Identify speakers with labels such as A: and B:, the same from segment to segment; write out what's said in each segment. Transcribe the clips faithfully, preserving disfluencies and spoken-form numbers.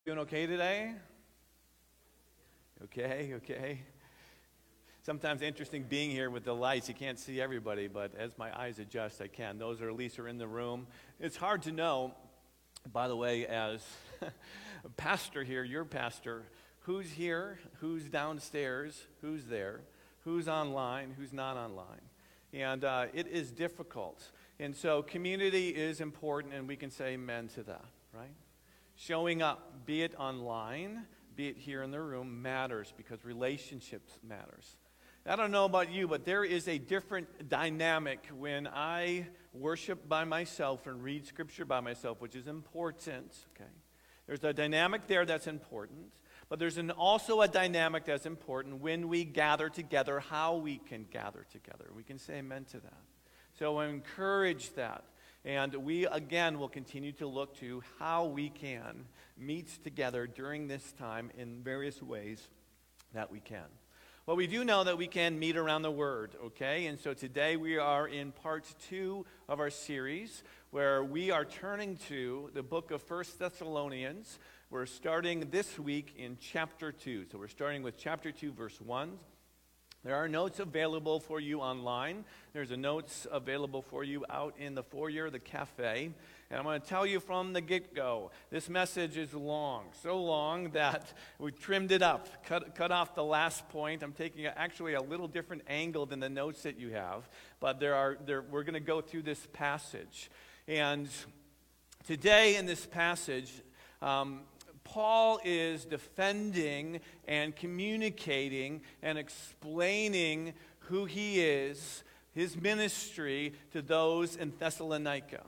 A: Doing okay today? Okay, okay. Sometimes interesting being here with the lights. You can't see everybody, but as my eyes adjust, I can. Those are at least are in the room. It's hard to know, by the way, as a pastor here, your pastor, who's here, who's downstairs, who's there, who's online, who's not online. And uh, it is difficult. And so community is important, and we can say amen to that, right? Showing up, be it online, be it here in the room, matters because relationships matters. I don't know about you, but there is a different dynamic when I worship by myself and read Scripture by myself, which is important, okay? There's a dynamic there that's important, but there's an, also a dynamic that's important when we gather together, how we can gather together. We can say amen to that. So I encourage that. And we, again, will continue to look to how we can meet together during this time in various ways that we can. Well, we do know that we can meet around the Word, okay? And so today we are in part two of our series where we are turning to the book of First Thessalonians. We're starting this week in chapter two. So we're starting with chapter two, verse one. There are notes available for you online. There's a notes available for you out in the foyer, the cafe. And I'm going to tell you from the get-go, this message is long, so long that we trimmed it up, cut, cut off the last point. I'm taking a, actually a little different angle than the notes that you have, but there are there, we're going to go through this passage. And today in this passage, um, Paul is defending and communicating and explaining who he is, his ministry to those in Thessalonica.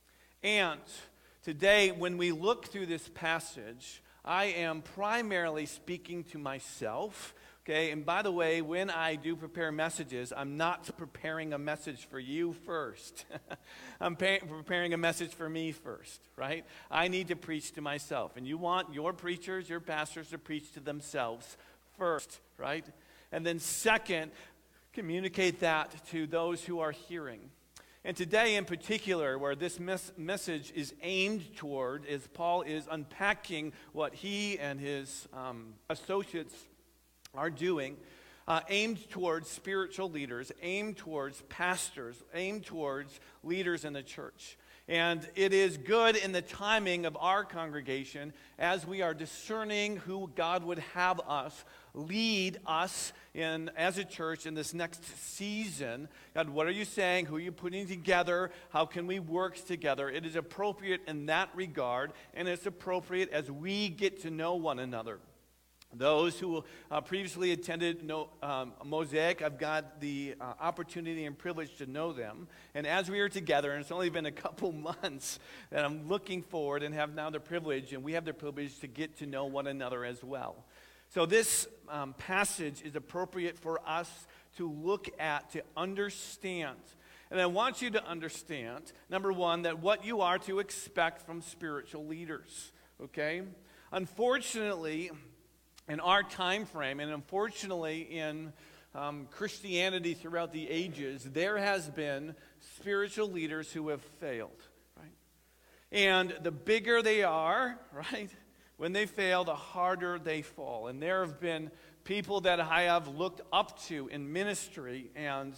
A: And today, when we look through this passage, I am primarily speaking to myself. Okay, and by the way, when I do prepare messages, I'm not preparing a message for you first. I'm pa- preparing a message for me first, right? I need to preach to myself. And you want your preachers, your pastors to preach to themselves first, right? And then second, communicate that to those who are hearing. And today in particular, where this mes- message is aimed toward, is Paul is unpacking what he and his um, associates are doing, uh, aimed towards spiritual leaders, aimed towards pastors, aimed towards leaders in the church. And it is good in the timing of our congregation as we are discerning who God would have us lead us in as a church in this next season. God, what are you saying? Who are you putting together? How can we work together? It is appropriate in that regard, and it's appropriate as we get to know one another. Those who uh, previously attended no, um, Mosaic, I've got the uh, opportunity and privilege to know them. And as we are together, and it's only been a couple months that I'm looking forward and have now the privilege, and we have the privilege to get to know one another as well. So this um, passage is appropriate for us to look at, to understand. And I want you to understand, number one, that what you are to expect from spiritual leaders, okay? Unfortunately, in our time frame, and unfortunately in um, Christianity throughout the ages, there has been spiritual leaders who have failed, right? And the bigger they are, right, when they fail, the harder they fall. And there have been people that I have looked up to in ministry and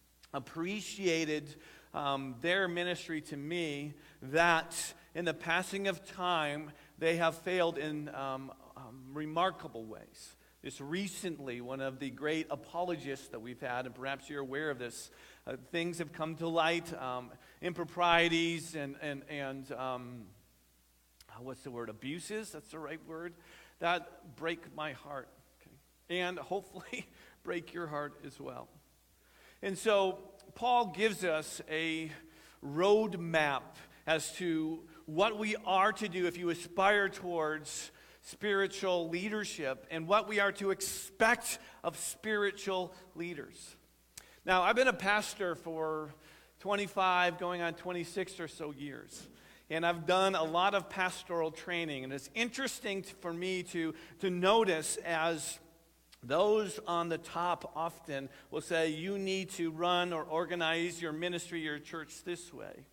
A: appreciated um, their ministry to me, that in the passing of time, they have failed in um, Um, remarkable ways. Just recently, one of the great apologists that we've had, and perhaps you're aware of this, uh, things have come to light, um, improprieties and, and, and um, what's the word, abuses, that's the right word, that break my heart, okay? And hopefully break your heart as well. And so Paul gives us a roadmap as to what we are to do if you aspire towards spiritual leadership and what we are to expect of spiritual leaders. Now, I've been a pastor for twenty-five, going on twenty-six or so years, and I've done a lot of pastoral training, and it's interesting for me to, to notice as those on the top often will say, you need to run or organize your ministry, your church this way.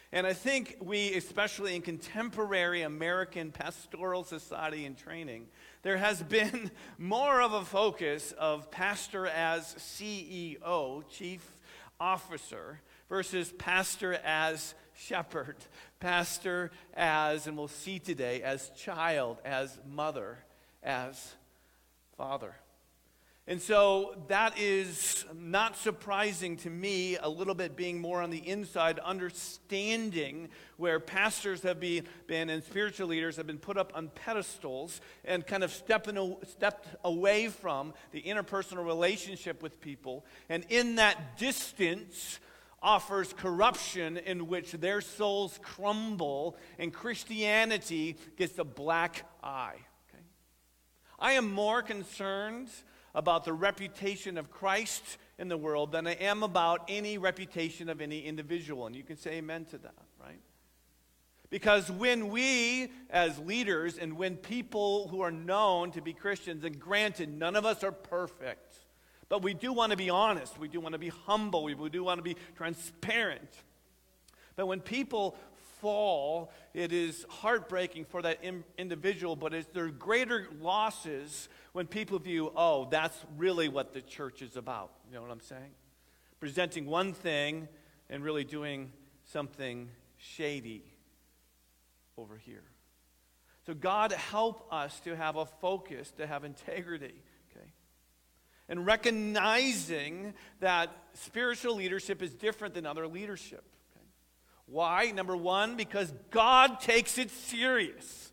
A: And I think we, especially in contemporary American pastoral society and training, there has been more of a focus of pastor as C E O, chief officer, versus pastor as shepherd, pastor as, and we'll see today, as child, as mother, as father. And so that is not surprising to me, a little bit being more on the inside, understanding where pastors have been, been and spiritual leaders have been put up on pedestals and kind of stepping, stepped away from the interpersonal relationship with people. And in that distance offers corruption in which their souls crumble and Christianity gets a black eye. Okay? I am more concerned about the reputation of Christ in the world than I am about any reputation of any individual. And you can say amen to that, right? Because when we, as leaders, and when people who are known to be Christians, and granted, none of us are perfect, but we do want to be honest, we do want to be humble, we do want to be transparent. But when people fall, it is heartbreaking for that in, individual, but it's, there are greater losses when people view, oh, that's really what the church is about. You know what I'm saying? Presenting one thing and really doing something shady over here. So God help us to have a focus, to have integrity, okay? And recognizing that spiritual leadership is different than other leadership. Why? Number one, because God takes it serious.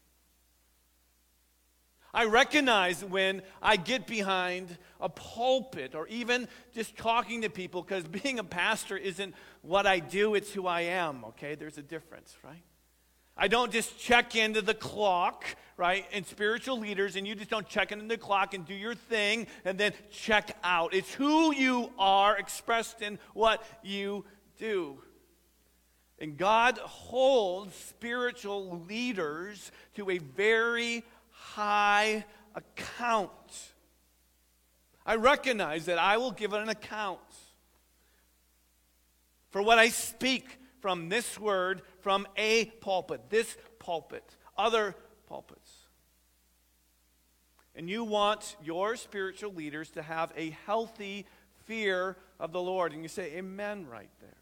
A: I recognize when I get behind a pulpit or even just talking to people, because being a pastor isn't what I do, it's who I am, okay? There's a difference, right? I don't just check into the clock, right? And spiritual leaders, and you just don't check into the clock and do your thing and then check out. It's who you are expressed in what you do. And God holds spiritual leaders to a very high account. I recognize that I will give an account for what I speak from this word, from a pulpit, this pulpit, other pulpits. And you want your spiritual leaders to have a healthy fear of the Lord. And you say, amen, right there.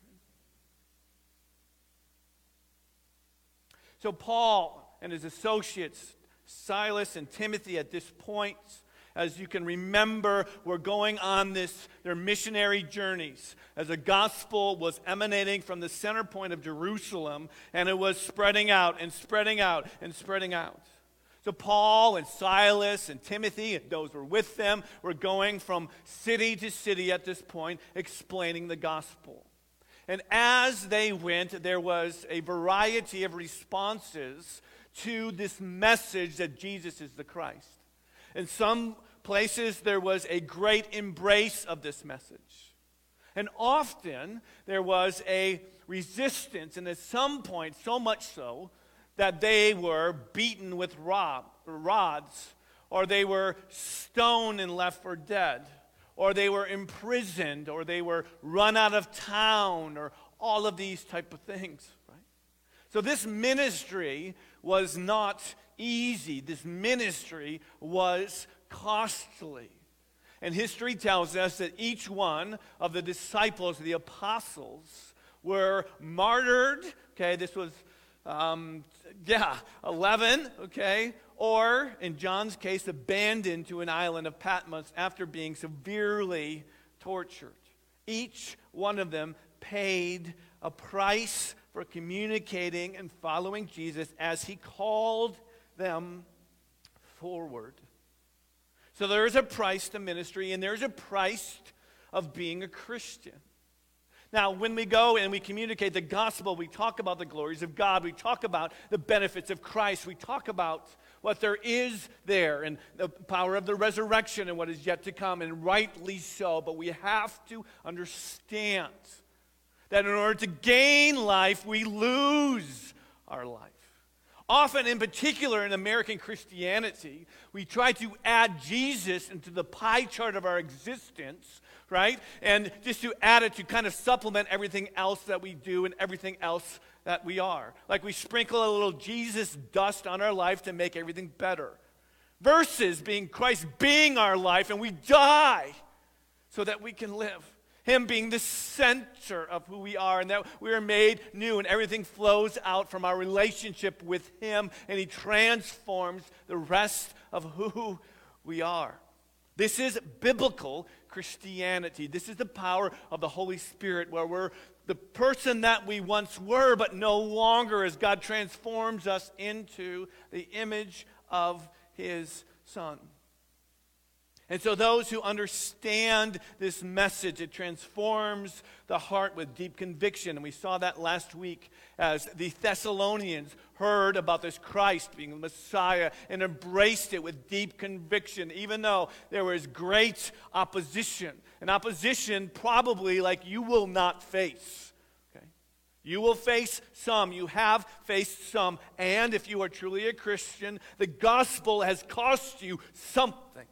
A: So Paul and his associates, Silas and Timothy, at this point, as you can remember, were going on this, their missionary journeys, as the gospel was emanating from the center point of Jerusalem, and it was spreading out and spreading out and spreading out. So Paul and Silas and Timothy, and those who were with them, were going from city to city at this point, explaining the gospel. And as they went, there was a variety of responses to this message that Jesus is the Christ. In some places, there was a great embrace of this message. And often, there was a resistance, and at some point, so much so, that they were beaten with rod, rods, or they were stoned and left for dead, or they were imprisoned, or they were run out of town, or all of these type of things, right? So this ministry was not easy. This ministry was costly. And history tells us that each one of the disciples, the apostles, were martyred. Okay, this was, um, yeah, eleven, okay, or, in John's case, abandoned to an island of Patmos after being severely tortured. Each one of them paid a price for communicating and following Jesus as he called them forward. So there is a price to ministry, and there's a price of being a Christian. Now, when we go and we communicate the gospel, we talk about the glories of God. We talk about the benefits of Christ. We talk about what there is there and the power of the resurrection and what is yet to come, and rightly so. But we have to understand that in order to gain life, we lose our life. Often, in particular in American Christianity, we try to add Jesus into the pie chart of our existence, right? And just to add it to kind of supplement everything else that we do and everything else that we are. Like we sprinkle a little Jesus dust on our life to make everything better. Versus being Christ being our life and we die so that we can live. Him being the center of who we are and that we are made new and everything flows out from our relationship with Him and He transforms the rest of who we are. This is biblical Christianity. This is the power of the Holy Spirit where we're the person that we once were but no longer as God transforms us into the image of His Son. And so those who understand this message, it transforms the heart with deep conviction. And we saw that last week as the Thessalonians heard about this Christ being the Messiah and embraced it with deep conviction, even though there was great opposition. An opposition probably like you will not face. Okay? You will face some. You have faced some. And if you are truly a Christian, the gospel has cost you something.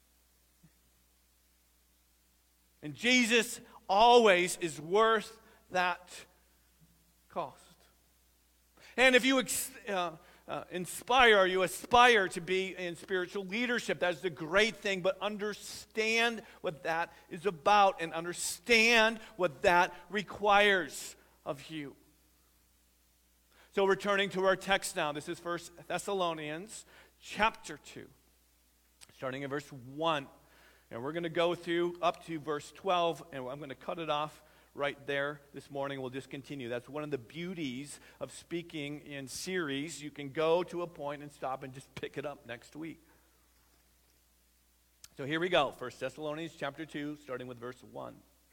A: And Jesus always is worth that cost. And if you uh, uh, inspire, you aspire to be in spiritual leadership, that's the great thing, but understand what that is about and understand what that requires of you. So returning to our text now, this is First Thessalonians chapter two, starting in verse one. And we're going to go through up to verse twelve, and I'm going to cut it off right there this morning. We'll just continue. That's one of the beauties of speaking in series. You can go to a point and stop and just pick it up next week. So here we go. First Thessalonians chapter two, starting with verse one.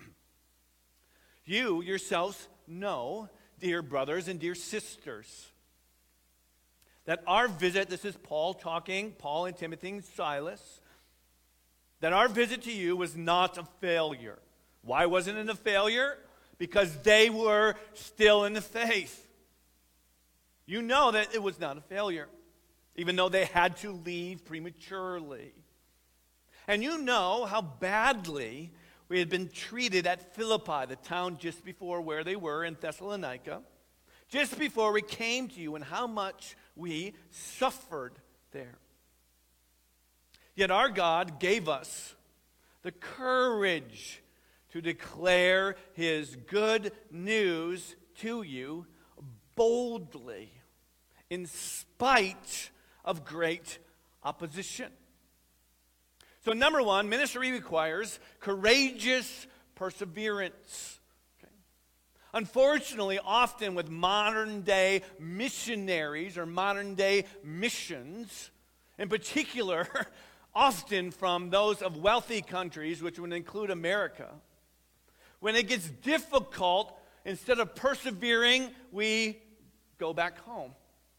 A: You yourselves know, dear brothers and dear sisters, that our visit, this is Paul talking, Paul and Timothy and Silas, that our visit to you was not a failure. Why wasn't it a failure? Because they were still in the faith. You know that it was not a failure, even though they had to leave prematurely. And you know how badly we had been treated at Philippi, the town just before where they were in Thessalonica, just before we came to you, and how much we suffered there. Yet our God gave us the courage to declare His good news to you boldly, in spite of great opposition. So number one, ministry requires courageous perseverance. Okay. Unfortunately, often with modern day missionaries or modern day missions, in particular, often from those of wealthy countries, which would include America, when it gets difficult, instead of persevering, we go back home.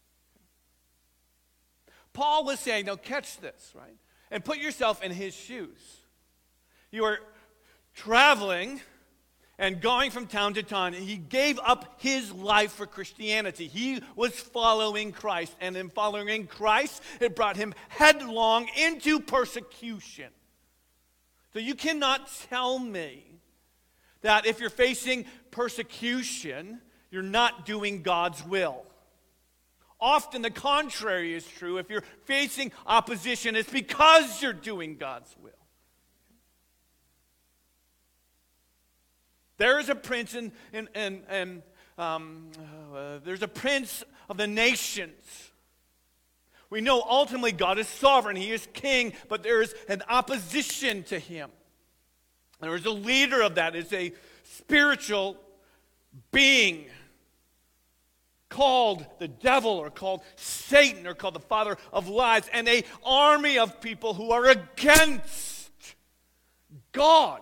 A: Paul was saying, now catch this, right? And put yourself in his shoes. You are traveling and going from town to town. He gave up his life for Christianity. He was following Christ. And in following Christ, it brought him headlong into persecution. So you cannot tell me that if you're facing persecution, you're not doing God's will. Often the contrary is true. If you're facing opposition, it's because you're doing God's will. There is a prince, and and and, and um, uh, there's a prince of the nations. We know ultimately God is sovereign; He is king, but there is an opposition to Him. There is a leader of that. It's a spiritual being called the devil, or called Satan, or called the father of lies, and an army of people who are against God.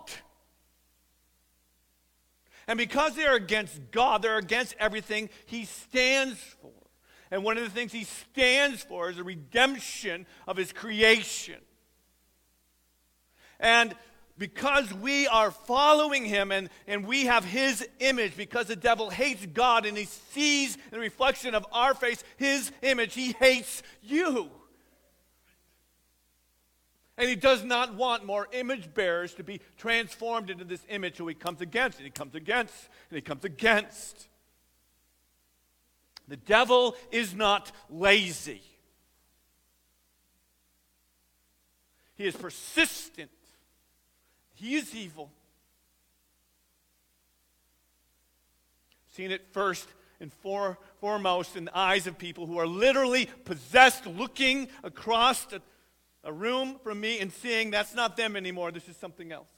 A: And because they are against God, they're against everything He stands for. And one of the things He stands for is the redemption of His creation. And because we are following him and, and we have his image, because the devil hates God and he sees in the reflection of our face his image, he hates you. And he does not want more image bearers to be transformed into this image, who he comes against, and he comes against, and he comes against. The devil is not lazy. He is persistent. He is evil. Seen it first and for, foremost in the eyes of people who are literally possessed, looking across the a room from me and seeing that's not them anymore, this is something else.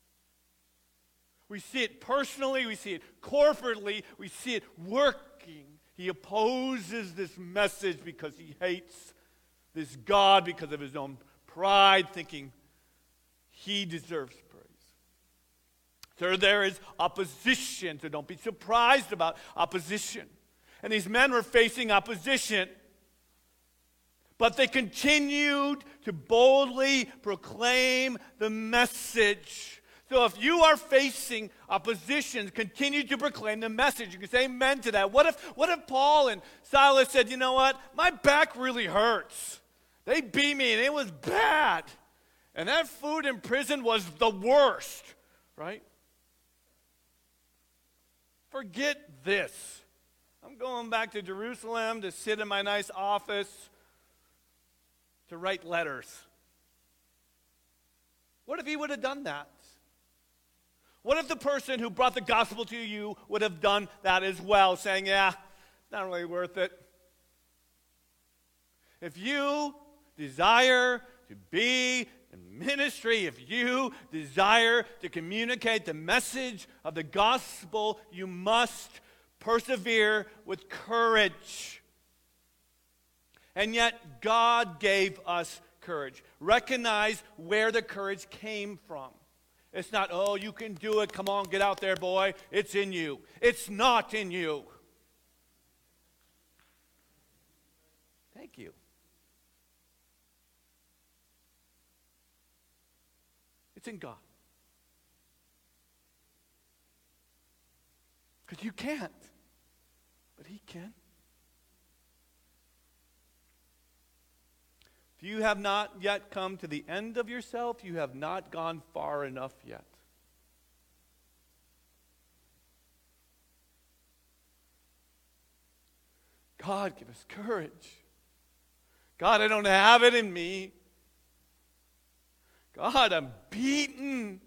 A: We see it personally, we see it corporately, we see it working. He opposes this message because he hates this God because of his own pride, thinking he deserves praise. So there is opposition, so don't be surprised about opposition. And these men were facing opposition, but they continued to boldly proclaim the message. So if you are facing opposition, continue to proclaim the message. You can say amen to that. What if, what if Paul and Silas said, you know what, my back really hurts. They beat me and it was bad. And that food in prison was the worst, right? Forget this. I'm going back to Jerusalem to sit in my nice office to write letters. What if he would have done that? What if the person who brought the gospel to you would have done that as well, saying, yeah, not really worth it. If you desire to be in ministry, if you desire to communicate the message of the gospel, you must persevere with courage. And yet, God gave us courage. Recognize where the courage came from. It's not, oh, you can do it. Come on, get out there, boy. It's in you. It's not in you. Thank you. It's in God. Because you can't, but he can. If you have not yet come to the end of yourself, you have not gone far enough yet. God, give us courage. God, I don't have it in me. God, I'm beaten.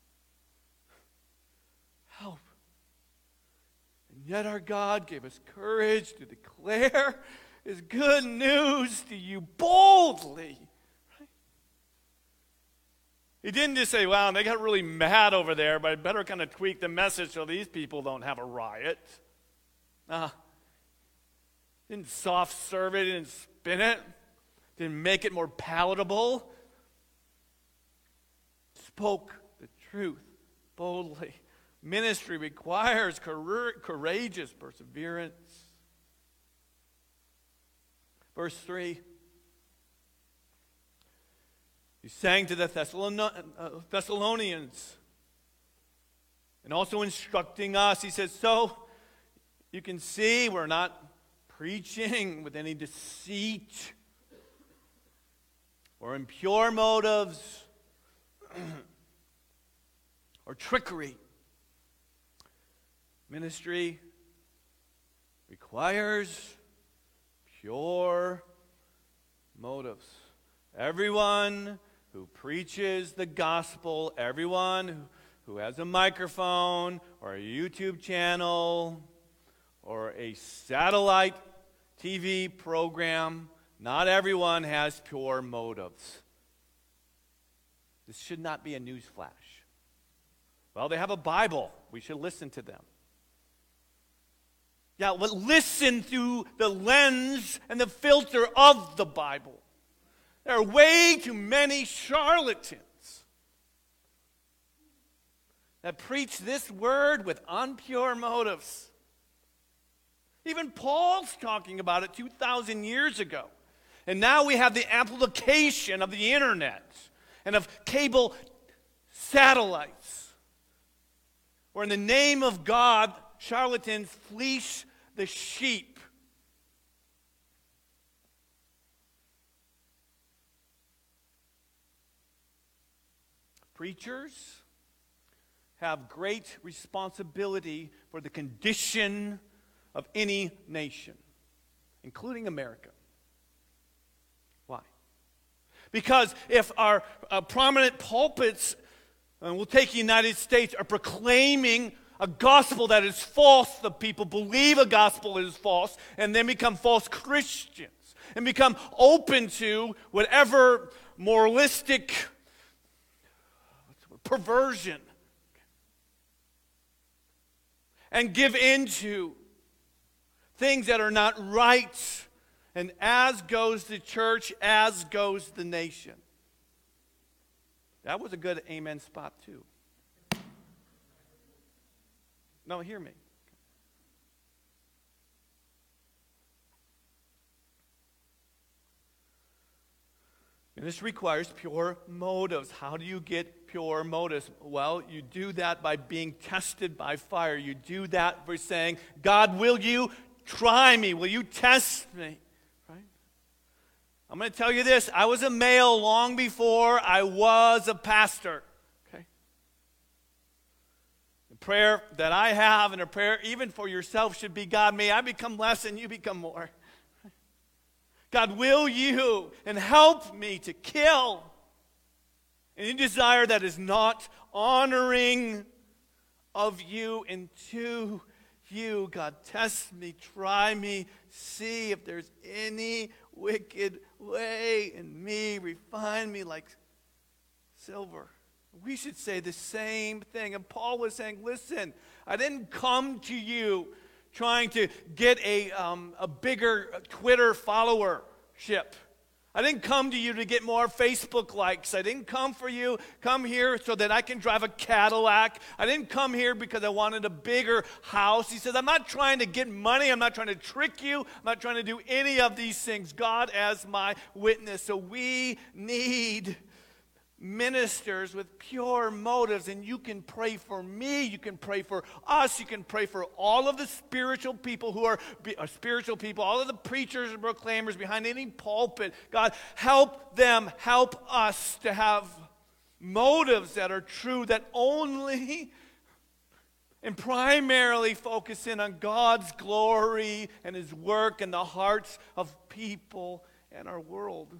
A: Help. And yet our God gave us courage to declare His good news to you boldly. Right? He didn't just say, wow, they got really mad over there, but I better kind of tweak the message so these people don't have a riot. Uh, didn't soft serve it, didn't spin it, didn't make it more palatable. Spoke the truth boldly. Ministry requires courageous perseverance. Verse three. He sang to the Thessalonians and also instructing us. He says, so you can see we're not preaching with any deceit or impure motives or trickery. Ministry requires pure motives. Everyone who preaches the gospel, everyone who, who has a microphone or a YouTube channel or a satellite T V program, not everyone has pure motives. This should not be a news flash. Well, they have a Bible. We should listen to them. Yeah, but listen through the lens and the filter of the Bible. There are way too many charlatans that preach this word with impure motives. Even Paul's talking about it two thousand years ago. And now we have the amplification of the internet and of cable satellites, where in the name of God, charlatans fleece the sheep. Preachers have great responsibility for the condition of any nation, including America. Why? Because if our uh, prominent pulpits, and we'll take the United States, are proclaiming a gospel that is false, the people believe a gospel is false, and then become false Christians, and become open to whatever moralistic perversion, and give into things that are not right. And as goes the church, as goes the nation. That was a good amen spot too. No, hear me. And this requires pure motives. How do you get pure motives? Well, you do that by being tested by fire. You do that by saying, God, will you try me? Will you test me? Right? I'm going to tell you this. I was a male long before I was a pastor. Okay? The prayer that I have and a prayer even for yourself should be, God, may I become less and you become more. God, will you and help me to kill any desire that is not honoring of you and to you. God, test me, try me, see if there's any wicked way in me, refine me like silver. We should say the same thing. And Paul was saying, listen, I didn't come to you trying to get a, um, a bigger Twitter followership. I didn't come to you to get more Facebook likes. I didn't come for you, come here so that I can drive a Cadillac. I didn't come here because I wanted a bigger house. He says, I'm not trying to get money. I'm not trying to trick you. I'm not trying to do any of these things. God as my witness. So we need ministers with pure motives, and you can pray for me, you can pray for us, you can pray for all of the spiritual people who are, are spiritual people, all of the preachers and proclaimers behind any pulpit. God, help them, help us to have motives that are true, that only and primarily focus in on God's glory and His work in the hearts of people and our world.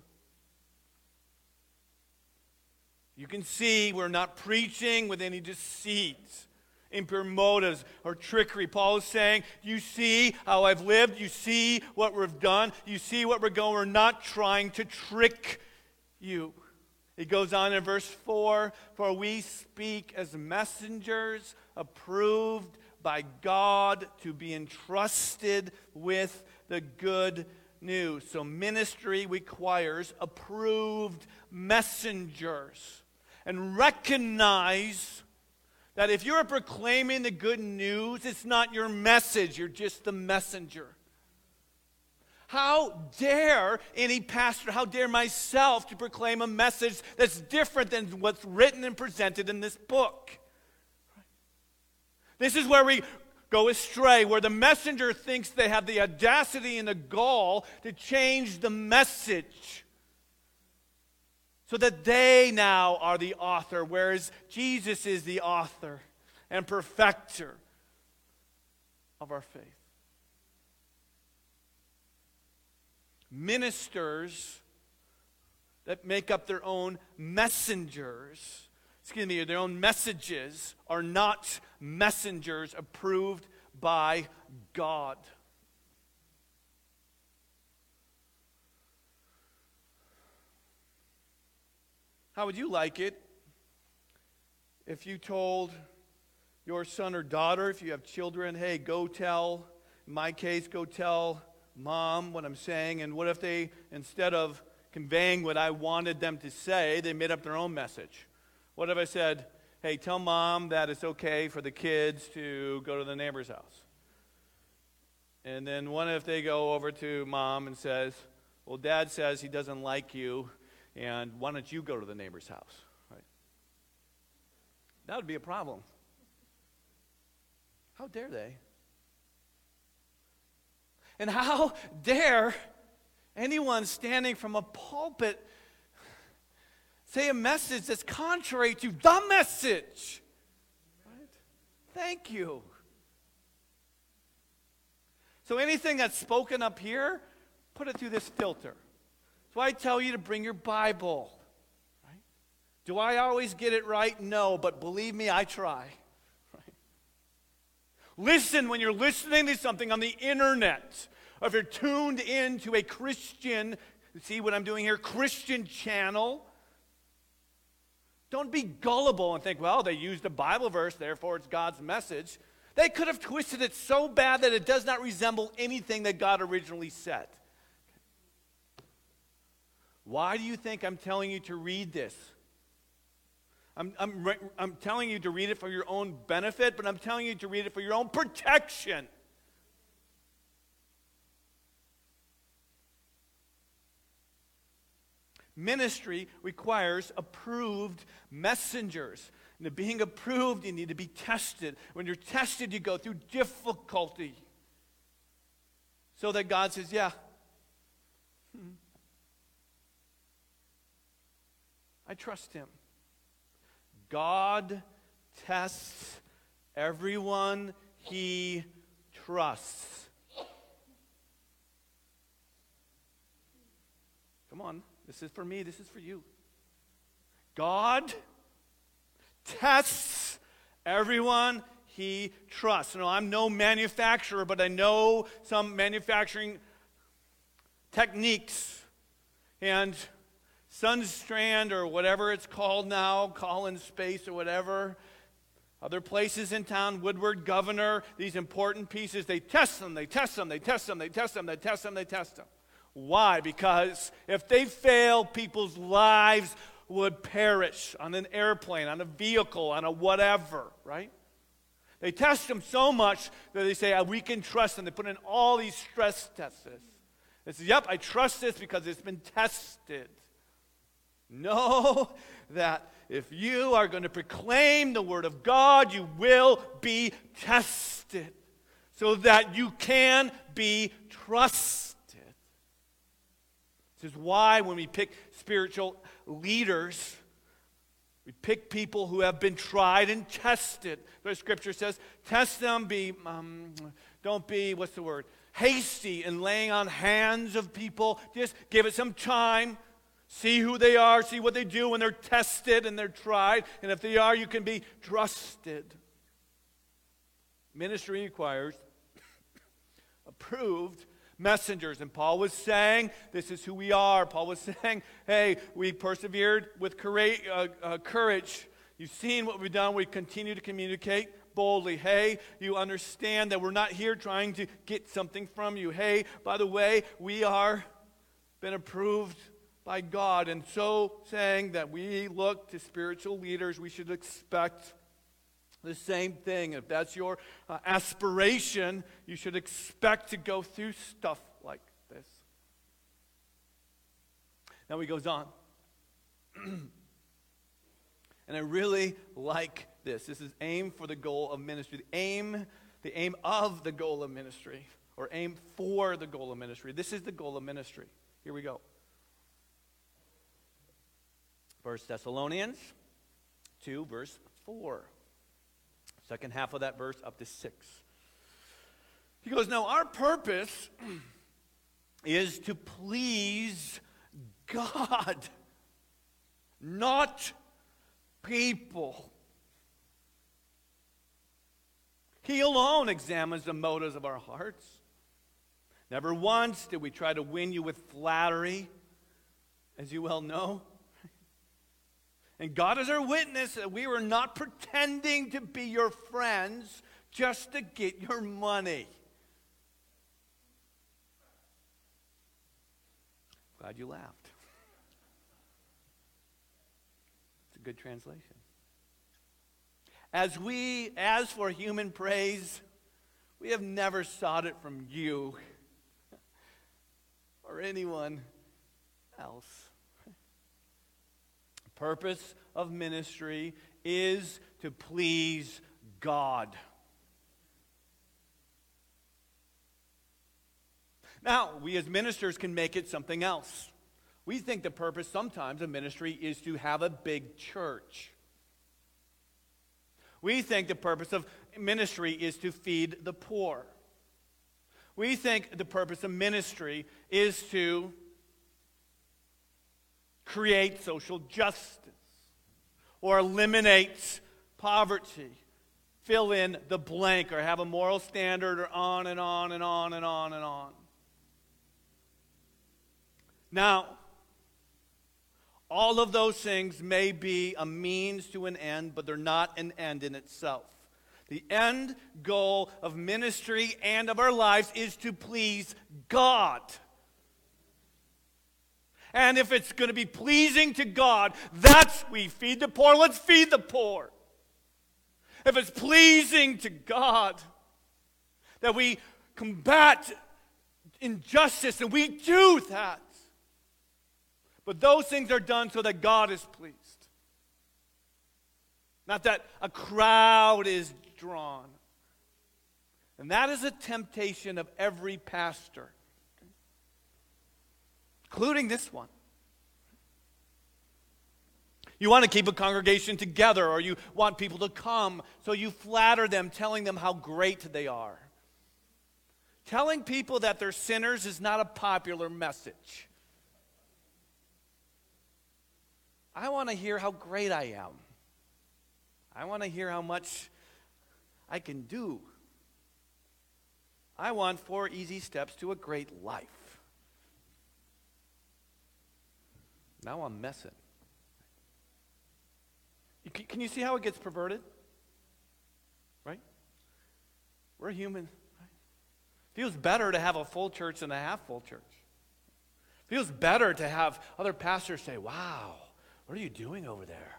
A: You can see we're not preaching with any deceit, impure motives, or trickery. Paul is saying, you see how I've lived, you see what we've done, you see what we're going, we're not trying to trick you. He goes on in verse four, for we speak as messengers approved by God to be entrusted with the good news. So ministry requires approved messengers. And recognize that if you're proclaiming the good news, it's not your message, you're just the messenger. How dare any pastor, how dare myself to proclaim a message that's different than what's written and presented in this book? This is where we go astray, where the messenger thinks they have the audacity and the gall to change the message, so that they now are the author, whereas Jesus is the author and perfecter of our faith. Ministers that make up their own messengers, excuse me, their own messages, are not messengers approved by God. How would you like it if you told your son or daughter, if you have children, hey, go tell, in my case, go tell mom what I'm saying, and what if they, instead of conveying what I wanted them to say, they made up their own message? What if I said, hey, tell mom that it's okay for the kids to go to the neighbor's house? And then what if they go over to mom and says, well, dad says he doesn't like you, and why don't you go to the neighbor's house? Right? That would be a problem. How dare they? And how dare anyone standing from a pulpit say a message that's contrary to the message? Right? Thank you. So anything that's spoken up here, put it through this filter. So I tell you to bring your Bible. Right? Do I always get it right? No, but believe me, I try. Right? Listen when you're listening to something on the internet, or if you're tuned into a Christian, see what I'm doing here, Christian channel. Don't be gullible and think, well, they used a Bible verse, therefore it's God's message. They could have twisted it so bad that it does not resemble anything that God originally said. Why do you think I'm telling you to read this? I'm, I'm, I'm telling you to read it for your own benefit, but I'm telling you to read it for your own protection. Ministry requires approved messengers. And to being approved, you need to be tested. When you're tested, you go through difficulty. So that God says, yeah, hmm, I trust him. God tests everyone he trusts. Come on. This is for me. This is for you. God tests everyone he trusts. You know, I'm no manufacturer, but I know some manufacturing techniques. And Sunstrand, or whatever it's called now, Collins Space or whatever, other places in town, Woodward, Governor, these important pieces, they test them, they test them, they test them, they test them, they test them, they test them. Why? Because if they fail, people's lives would perish on an airplane, on a vehicle, on a whatever, right? They test them so much that they say, oh, we can trust them. They put in all these stress tests. They say, yep, I trust this because it's been tested. Know that if you are going to proclaim the Word of God, you will be tested so that you can be trusted. This is why when we pick spiritual leaders, we pick people who have been tried and tested. The Scripture says, test them, be, um, don't be, what's the word, hasty in laying on hands of people. Just give it some time. See who they are, see what they do when they're tested and they're tried. And if they are, you can be trusted. Ministry requires approved messengers. And Paul was saying, this is who we are. Paul was saying, hey, we persevered with courage. Uh, uh, courage. You've seen what we've done. We continue to communicate boldly. Hey, you understand that we're not here trying to get something from you. Hey, by the way, we are been approved by God. And so saying that we look to spiritual leaders, we should expect the same thing. If that's your uh, aspiration, you should expect to go through stuff like this. Now he goes on. And I really like this. This is aim for the goal of ministry. The aim, the aim of the goal of ministry, or aim for the goal of ministry. This is the goal of ministry. Here we go. First Thessalonians two, verse four. Second half of that verse up to six. He goes, now our purpose is to please God, not people. He alone examines the motives of our hearts. Never once did we try to win you with flattery, as you well know. And God is our witness that we were not pretending to be your friends just to get your money. Glad you laughed. It's a good translation. As we, as for human praise, we have never sought it from you or anyone else. The purpose of ministry is to please God. Now, we as ministers can make it something else. We think the purpose sometimes of ministry is to have a big church. We think the purpose of ministry is to feed the poor. We think the purpose of ministry is to create social justice or eliminate poverty, fill in the blank, or have a moral standard, or on and on and on and on and on. Now, all of those things may be a means to an end, but they're not an end in itself. The end goal of ministry and of our lives is to please God. And if it's going to be pleasing to God, that's we feed the poor. Let's feed the poor. If it's pleasing to God that we combat injustice, and we do that. But those things are done so that God is pleased. Not that a crowd is drawn. And that is a temptation of every pastor, including this one. You want to keep a congregation together, or you want people to come, so you flatter them, telling them how great they are. Telling people that they're sinners is not a popular message. I want to hear how great I am. I want to hear how much I can do. I want four easy steps to a great life. Now I'm messing. Can you see how it gets perverted? Right? We're human. Right? Feels better to have a full church than a half full church. Feels better to have other pastors say, wow, what are you doing over there?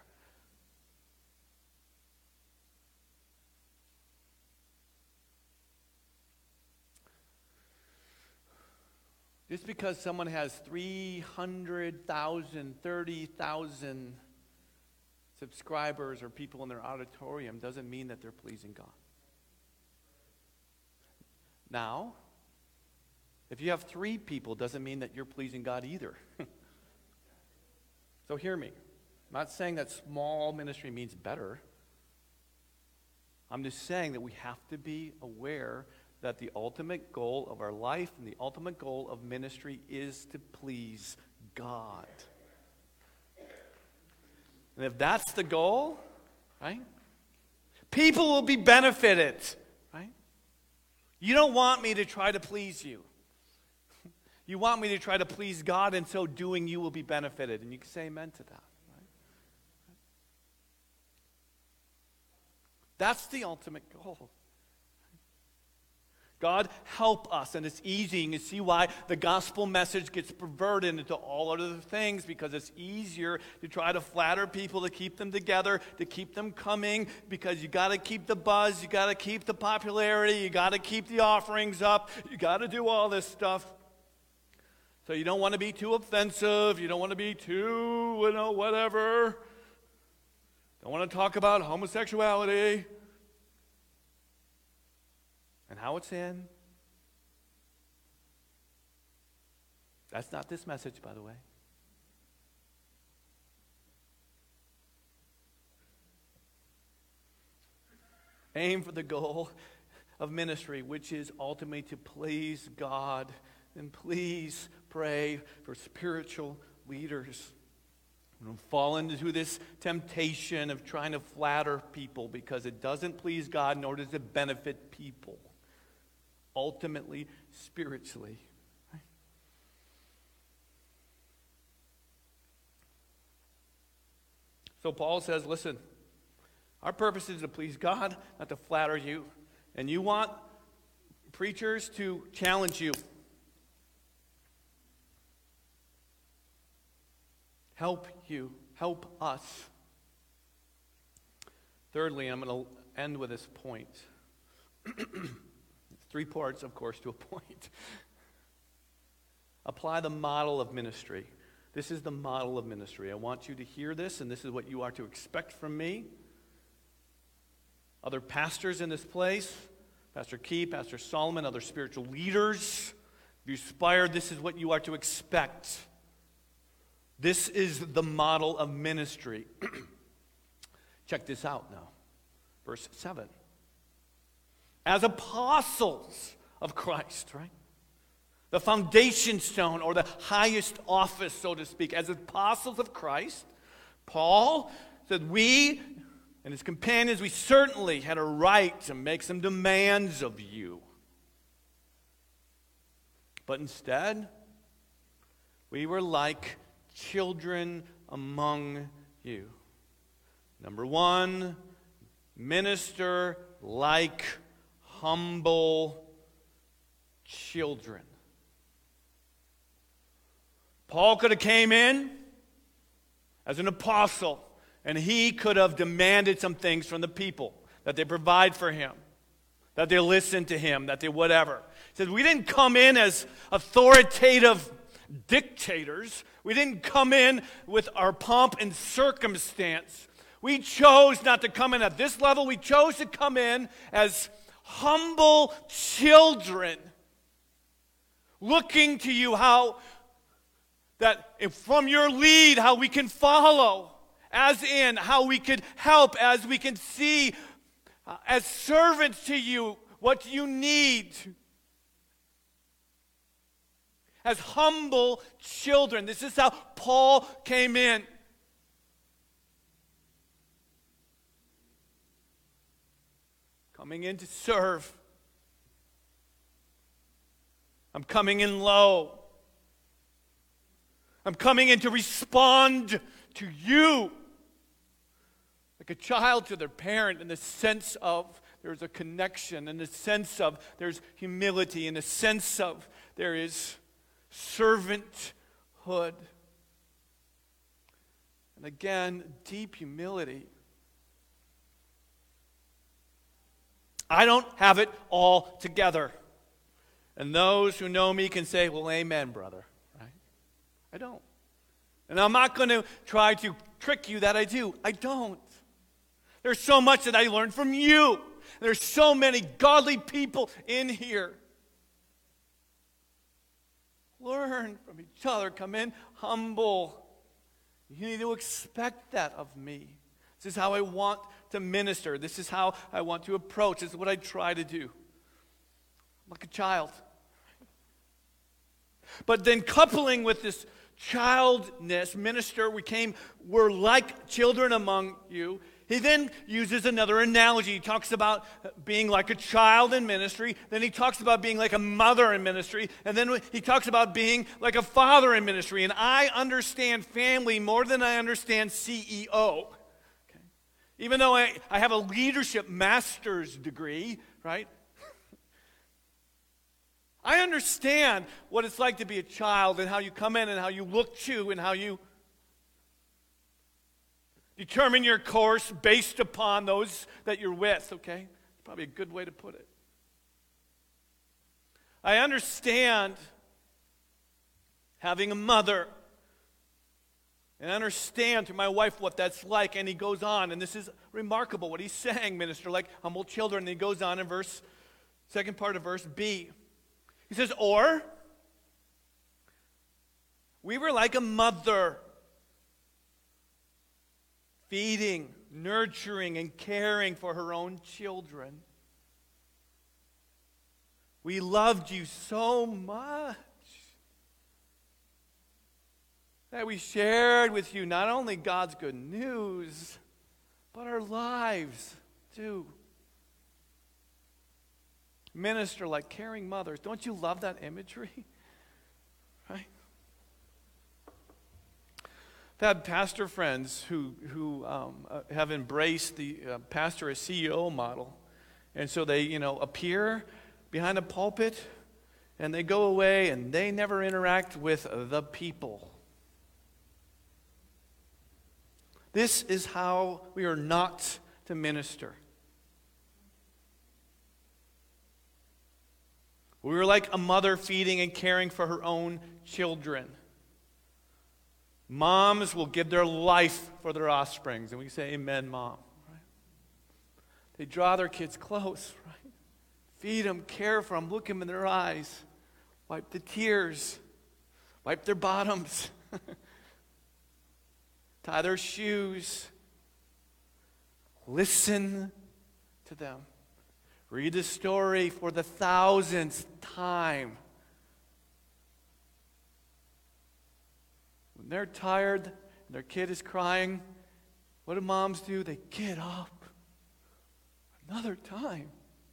A: Just because someone has three hundred thousand, thirty thousand subscribers or people in their auditorium doesn't mean that they're pleasing God. Now, if you have three people, doesn't mean that you're pleasing God either. So hear me. I'm not saying that small ministry means better. I'm just saying that we have to be aware that the ultimate goal of our life and the ultimate goal of ministry is to please God. And if that's the goal, right, people will be benefited, right? You don't want me to try to please you. You want me to try to please God, and so doing you will be benefited. And you can say amen to that. Right? That's the ultimate goal. God, help us. And it's easy. You can see why the gospel message gets perverted into all other things, because it's easier to try to flatter people, to keep them together, to keep them coming, because you got to keep the buzz, you got to keep the popularity, you got to keep the offerings up, you got to do all this stuff. So you don't want to be too offensive, you don't want to be too, you know, whatever. Don't want to talk about homosexuality and how it's in. That's not this message, by the way. Aim for the goal of ministry, which is ultimately to please God, and please pray for spiritual leaders. We don't fall into this temptation of trying to flatter people, because it doesn't please God, nor does it benefit people. Ultimately, spiritually. Right? So Paul says, listen, our purpose is to please God, not to flatter you. And you want preachers to challenge you. Help you, help us. Thirdly, I'm going to end with this point. Three parts, of course, to a point. Apply the model of ministry. This is the model of ministry. I want you to hear this, and this is what you are to expect from me. Other pastors in this place, Pastor Key, Pastor Solomon, other spiritual leaders, if you aspire, this is what you are to expect. This is the model of ministry. Check this out now. Verse seven. As apostles of Christ, right? The foundation stone, or the highest office, so to speak. As apostles of Christ, Paul said we and his companions, we certainly had a right to make some demands of you. But instead, we were like children among you. Number one, minister like humble children. Paul could have came in as an apostle, and he could have demanded some things from the people, that they provide for him, that they listen to him, that they whatever. He said, we didn't come in as authoritative dictators. We didn't come in with our pomp and circumstance. We chose not to come in at this level. We chose to come in as humble children, looking to you how that if from your lead, how we can follow, as in how we could help, as we can see, uh, as servants to you, what you need. As humble children. This is how Paul came in. Coming in to serve. I'm coming in low. I'm coming in to respond to you. Like a child to their parent, in the sense of there's a connection, in the sense of there's humility, in the sense of there is servanthood. And again, deep humility. I don't have it all together. And those who know me can say, well, amen, brother. I don't. And I'm not going to try to trick you that I do. I don't. There's so much that I learned from you. There's so many godly people in here. Learn from each other. Come in humble. You need to expect that of me. This is how I want to minister. This is how I want to approach. This is what I try to do. I'm like a child. But then coupling with this childness, minister, we came, we're like children among you. He then uses another analogy. He talks about being like a child in ministry. Then he talks about being like a mother in ministry. And then he talks about being like a father in ministry. And I understand family more than I understand C E O. Okay? Even though I, I have a leadership master's degree, right? I understand what it's like to be a child and how you come in and how you look to and how you determine your course based upon those that you're with, okay? It's probably a good way to put it. I understand having a mother, and I understand through my wife what that's like, and he goes on, and this is remarkable what he's saying, minister, like humble children, and he goes on in verse, second part of verse B. He says, or we were like a mother, feeding, nurturing, and caring for her own children. We loved you so much that we shared with you not only God's good news, but our lives too. Minister like caring mothers. Don't you love that imagery? Right? I've had pastor friends who, who um, uh, have embraced the uh, pastor as C E O model. And so they, you know, appear behind a pulpit and they go away and they never interact with the people. This is how we are not to minister. We were like a mother feeding and caring for her own children. Moms will give their life for their offsprings. And we say, amen, Mom. Right? They draw their kids close, right? Feed them, care for them, look them in their eyes. Wipe the tears. Wipe their bottoms. Tie their shoes. Listen to them. Read the story for the thousandth time. When they're tired and their kid is crying, what do moms do? They get up another time.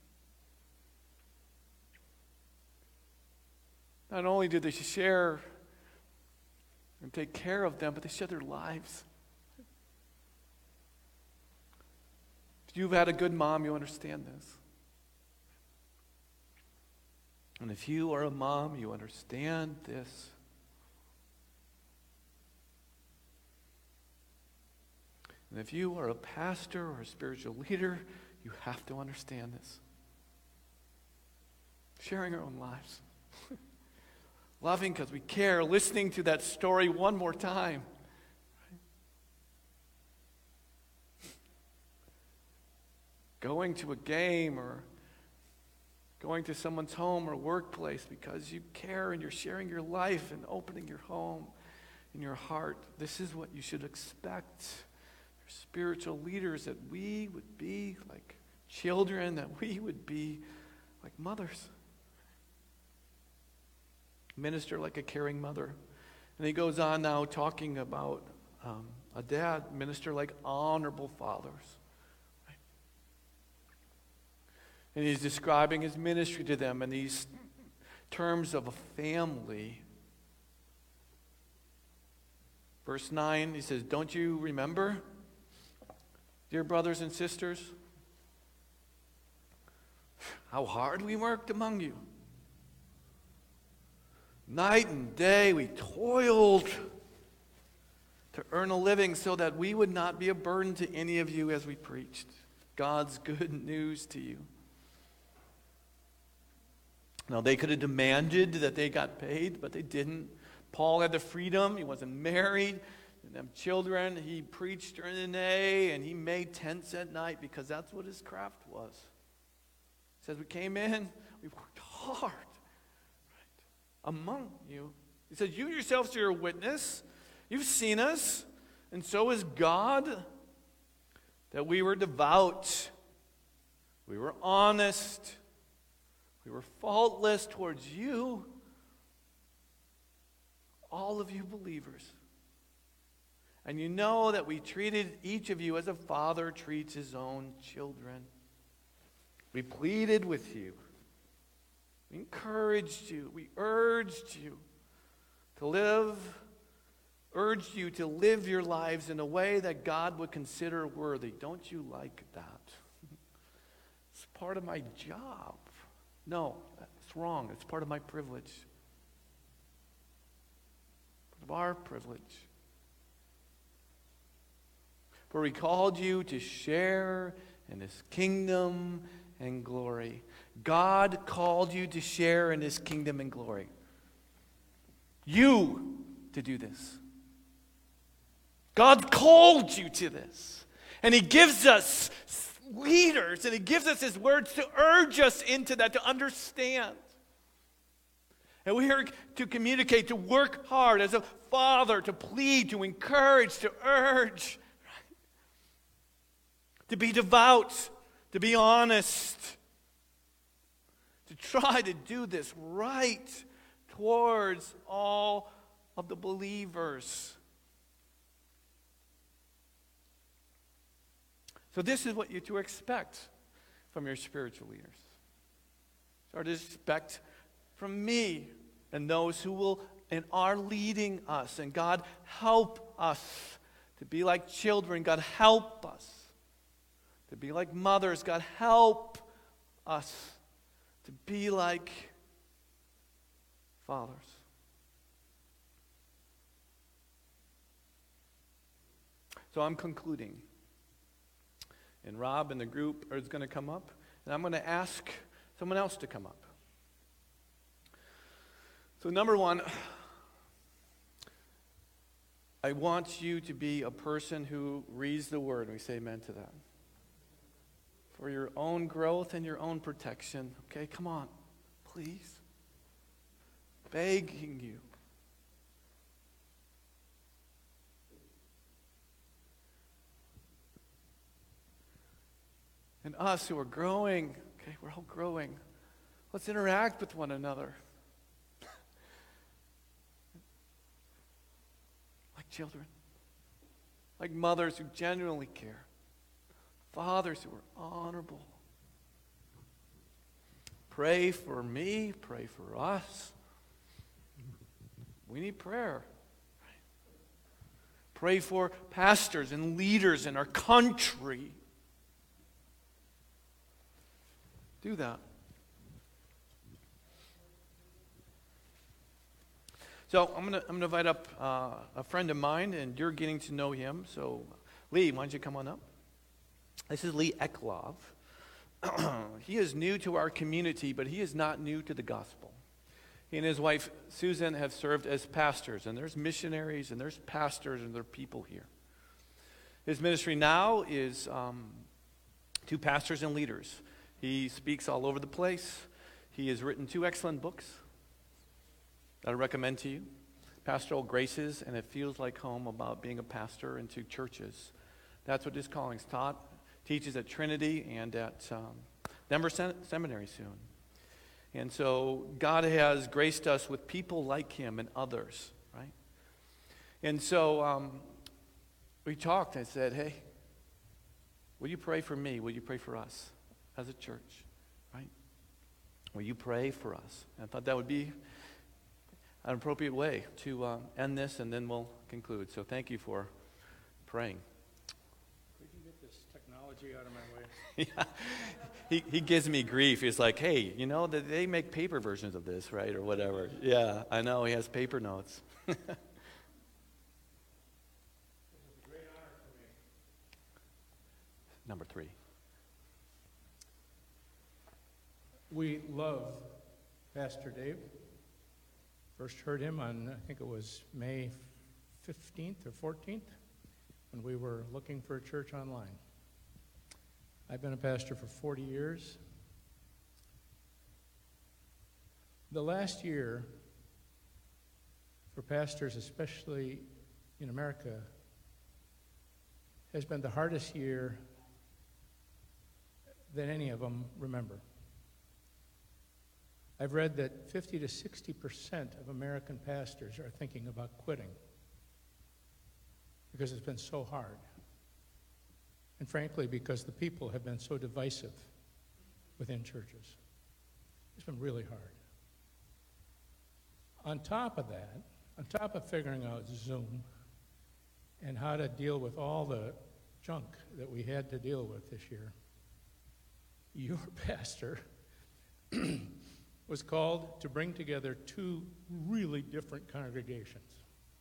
A: Not only do they share and take care of them, but they share their lives. If you've had a good mom, you understand this. And if you are a mom, you understand this. And if you are a pastor or a spiritual leader, you have to understand this. Sharing our own lives. Loving because we care. Listening to that story one more time. Going to a game or going to someone's home or workplace because you care and you're sharing your life and opening your home and your heart. This is what you should expect. Your spiritual leaders, that we would be like children, that we would be like mothers. Minister like a caring mother. And he goes on now talking about um, a dad, minister like honorable fathers. And he's describing his ministry to them in these terms of a family. Verse nine, he says, don't you remember, dear brothers and sisters, how hard we worked among you? Night and day we toiled to earn a living so that we would not be a burden to any of you as we preached God's good news to you. Now, they could have demanded that they got paid, but they didn't. Paul had the freedom. He wasn't married. Didn't have children. He preached during the day, and he made tents at night because that's what his craft was. He says, we came in, we worked hard right, among you. He says, you yourselves are a witness. You've seen us, and so is God, that we were devout. We were honest. We were faultless towards you, all of you believers. And you know that we treated each of you as a father treats his own children. We pleaded with you. We encouraged you. We urged you to live, urged you to live your lives in a way that God would consider worthy. Don't you like that? It's part of my job. No, that's wrong. It's part of my privilege. Part of our privilege. For he called you to share in his kingdom and glory. God called you to share in his kingdom and glory. You to do this. God called you to this. And he gives us leaders, and he gives us his words to urge us into that, to understand. And we are to communicate, to work hard as a father, to plead, to encourage, to urge, right? To be devout, to be honest, to try to do this right towards all of the believers. So this is what you're to expect from your spiritual leaders. Or to expect from me and those who will and are leading us. And God, help us to be like children. God, help us to be like mothers. God, help us to be like fathers. So I'm concluding. And Rob and the group is going to come up. And I'm going to ask someone else to come up. So number one, I want you to be a person who reads the Word. We say amen to that. For your own growth and your own protection. Okay, come on, please. Begging you. And us who are growing, okay, we're all growing. Let's interact with one another. Like children. Like mothers who genuinely care. Fathers who are honorable. Pray for me. Pray for us. We need prayer. Pray for pastors and leaders in our country. Do that. So I'm gonna I'm gonna invite up uh, a friend of mine, and you're getting to know him. So Lee, why don't you come on up? This is Lee Eklov. He is new to our community, but he is not new to the gospel. He and his wife Susan have served as pastors, and there's missionaries, and there's pastors, and there are people here. His ministry now is um, to pastors and leaders. He speaks all over the place. He has written two excellent books that I recommend to you. Pastoral Graces and It Feels Like Home, about being a pastor in two churches. That's what his calling's taught. Teaches at Trinity and at um, Denver Sem- Seminary soon. And so God has graced us with people like him and others, right? And so um, we talked. I said, hey, will you pray for me? Will you pray for us as a church, right? Will you pray for us? And I thought that would be an appropriate way to um, end this, and then we'll conclude. So thank you for praying.
B: Could you get this technology out of my way?
A: Yeah. He he gives me grief. He's like, hey, you know, that they make paper versions of this, right, or whatever. Yeah, I know. He has paper notes.
B: This is a great honor for me.
A: Number three.
B: We love Pastor Dave. First heard him on, I think it was May fifteenth or fourteenth, when we were looking for a church online. I've been a pastor for forty years. The last year, for pastors, especially in America, has been the hardest year that any of them remember. I've read that fifty to sixty percent of American pastors are thinking about quitting because it's been so hard. And frankly, because the people have been so divisive within churches. It's been really hard. On top of that, on top of figuring out Zoom and how to deal with all the junk that we had to deal with this year, your pastor was called to bring together two really different congregations,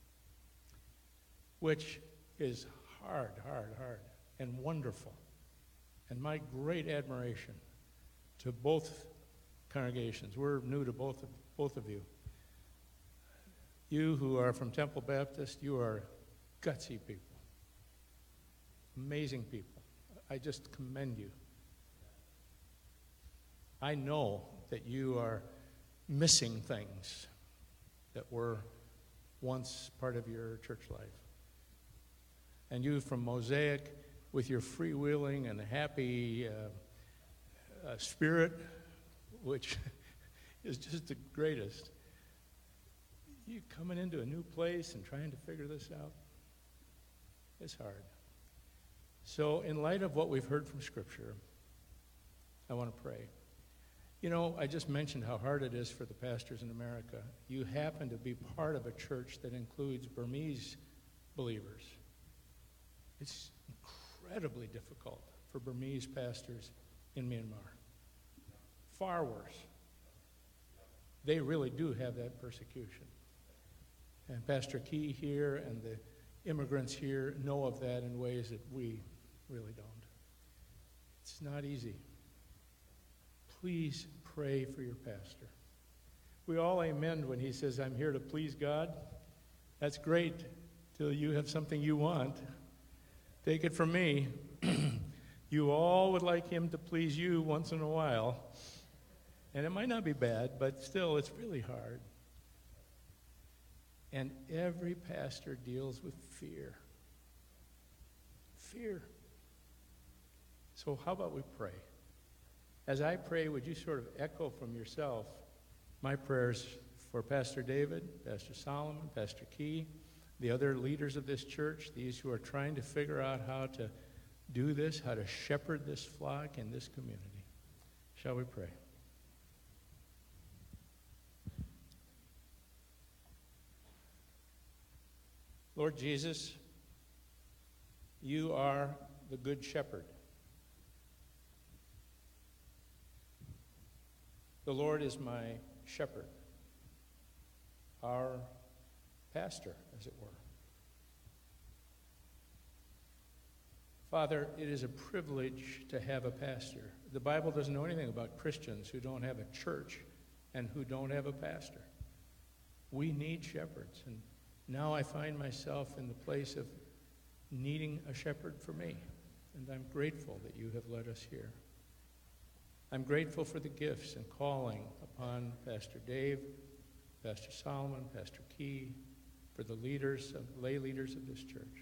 B: which is hard, hard, hard, and wonderful. And my great admiration to both congregations. We're new to both of, both of you. You who are from Temple Baptist, you are gutsy people, amazing people. I just commend you. I know that you are missing things that were once part of your church life. And you from Mosaic, with your freewheeling and happy uh, uh, spirit, which is just the greatest. You coming into a new place and trying to figure this out, it's hard. So in light of what we've heard from Scripture, I want to pray. You know, I just mentioned how hard it is for the pastors in America. You happen to be part of a church that includes Burmese believers. It's incredibly difficult for Burmese pastors in Myanmar. Far worse. They really do have that persecution. And Pastor Key here and the immigrants here know of that in ways that we really don't. It's not easy. Please pray for your pastor. We all amen when he says, I'm here to please God. That's great till you have something you want. Take it from me. You all would like him to please you once in a while. And it might not be bad, but still, it's really hard. And every pastor deals with fear. Fear. So how about we pray? As I pray, would you sort of echo from yourself my prayers for Pastor David, Pastor Solomon, Pastor Key, the other leaders of this church, these who are trying to figure out how to do this, how to shepherd this flock in this community. Shall we pray? Lord Jesus, you are the good shepherd. The Lord is my shepherd, our pastor, as it were. Father, it is a privilege to have a pastor. The Bible doesn't know anything about Christians who don't have a church and who don't have a pastor. We need shepherds, and now I find myself in the place of needing a shepherd for me, and I'm grateful that you have led us here. I'm grateful for the gifts and calling upon Pastor Dave, Pastor Solomon, Pastor Key, for the leaders, of, lay leaders of this church.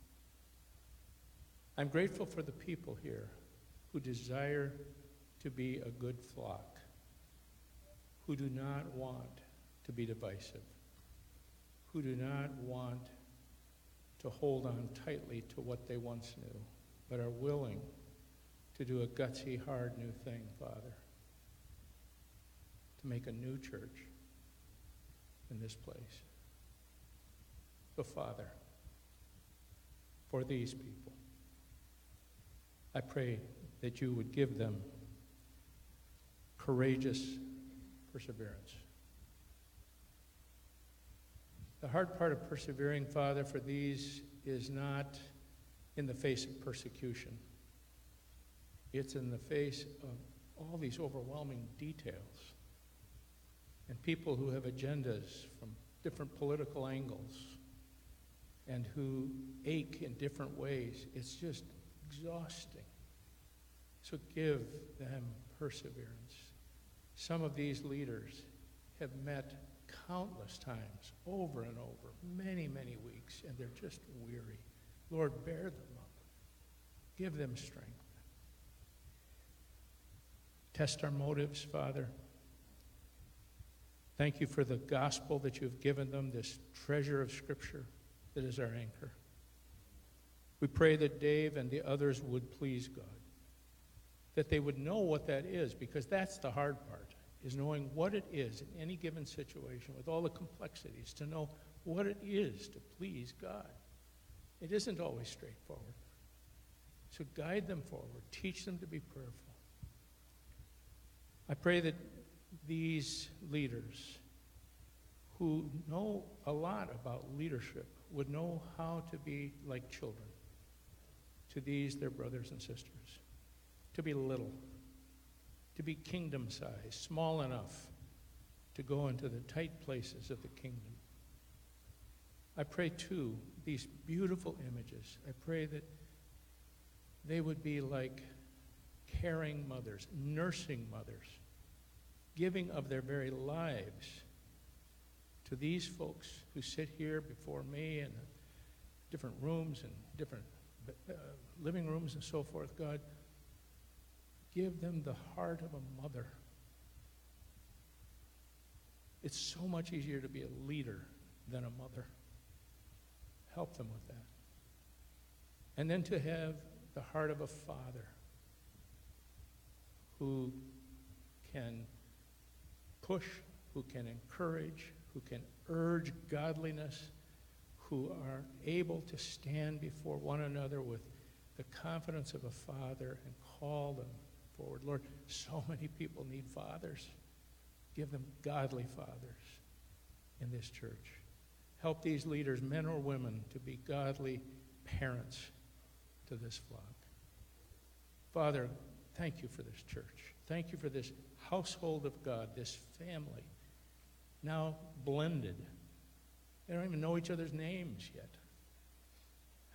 B: I'm grateful for the people here who desire to be a good flock, who do not want to be divisive, who do not want to hold on tightly to what they once knew, but are willing to do a gutsy, hard new thing, Father, to make a new church in this place. So, Father, for these people, I pray that you would give them courageous perseverance. The hard part of persevering, Father, for these is not in the face of persecution. It's in the face of all these overwhelming details and people who have agendas from different political angles and who ache in different ways. It's just exhausting. So give them perseverance. Some of these leaders have met countless times, over and over, many, many weeks, and they're just weary. Lord, bear them up. Give them strength. Test our motives, Father. Thank you for the gospel that you've given them, this treasure of Scripture that is our anchor. We pray that Dave and the others would please God, that they would know what that is, because that's the hard part, is knowing what it is in any given situation with all the complexities, to know what it is to please God. It isn't always straightforward. So guide them forward. Teach them to be prayerful. I pray that these leaders who know a lot about leadership would know how to be like children to these, their brothers and sisters, to be little, to be kingdom-sized, small enough to go into the tight places of the kingdom. I pray, too, these beautiful images, I pray that they would be like caring mothers, nursing mothers, giving of their very lives to these folks who sit here before me in different rooms and different uh, living rooms and so forth. God, give them the heart of a mother. It's so much easier to be a leader than a mother. Help them with that. And then to have the heart of a father who can push, who can encourage, who can urge godliness, who are able to stand before one another with the confidence of a father and call them forward. Lord, so many people need fathers. Give them godly fathers in this church. Help these leaders, men or women, to be godly parents to this flock. Father, thank you for this church. Thank you for this household of God, this family, now blended. They don't even know each other's names yet.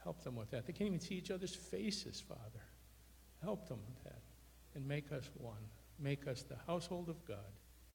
B: Help them with that. They can't even see each other's faces, Father. Help them with that. And make us one. Make us the household of God.